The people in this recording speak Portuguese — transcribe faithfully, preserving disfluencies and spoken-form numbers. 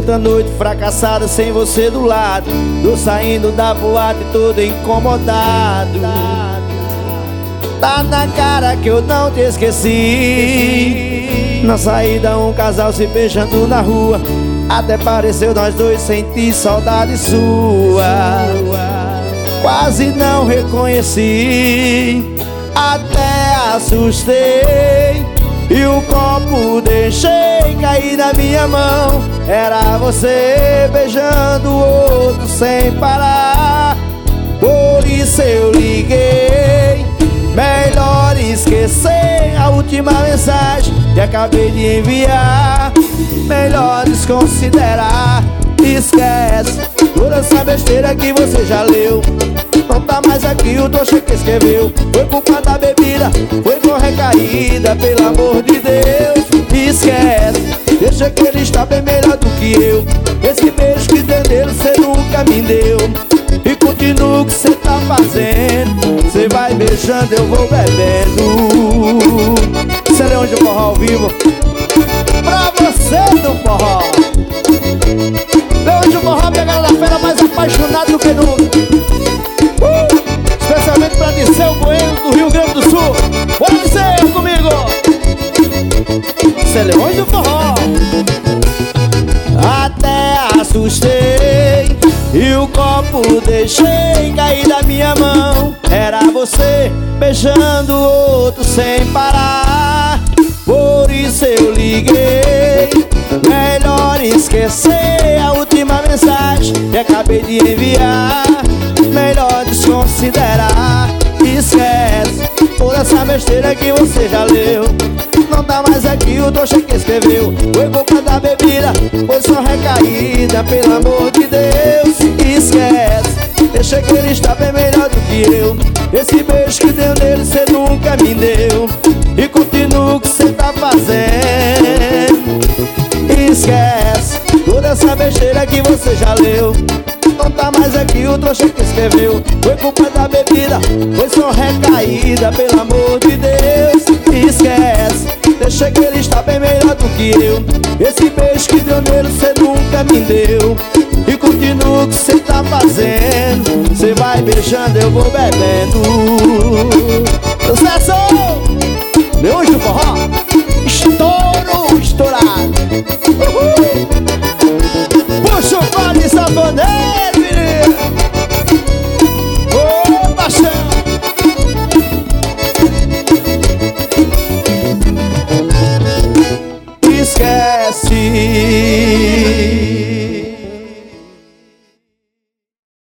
outra noite fracassada sem você do lado. Tô saindo da boate todo incomodado. Tá na cara que eu não te esqueci. Na saída um casal se beijando na rua. Até pareceu nós dois sentir saudade sua. Quase não reconheci, até assustei. E o copo deixei cair na minha mão. Era você beijando o outro sem parar. Por isso eu liguei. Melhor esquecer a última mensagem que acabei de enviar. Melhor desconsiderar. Esquece toda essa besteira que você já leu. Não tá mais aqui o trouxa que escreveu. Foi culpa da bebida, foi com recaída, pelo amor de Deus. Esquece, deixa que ele está bem melhor do que eu. Esse beijo que deu nele cê nunca me deu. E continua o que cê tá fazendo. Cê vai beijando, eu vou bebendo. Cê é Leões do Forró ao vivo pra você do forró. Leões do Forró, pegada da fera, mais apaixonado do que nunca. uh! Especialmente pra Disseu Bueno do Rio Grande do Sul. Bora Disseu comigo. Cê é Leões do Forró. Até assustei e o copo deixei cair da minha mão. Era você beijando o outro sem parar. Por isso eu liguei. Melhor esquecer a última mensagem que acabei de enviar. Melhor desconsiderar. Esquece toda essa besteira que você já leu. Não tá mais aqui o trouxa que escreveu. Foi culpa da bebida, foi só recaída, pelo amor de Deus. Esquece, deixa que ele está bem melhor do que eu. Esse beijo que deu nele cê nunca me deu. E continua o que cê tá fazendo. Esquece toda essa besteira que você já leu. Não tá mais aqui o trouxa que escreveu. Foi culpa da bebida, foi só recaída, pelo amor de Deus. Esquece, deixa que ele está bem melhor do que eu. Esse beijo que deu nele cê nunca me deu. E continua o que cê tá fazendo. Cê vai beijando, eu vou bebendo. Sucesso! Leões do Forró.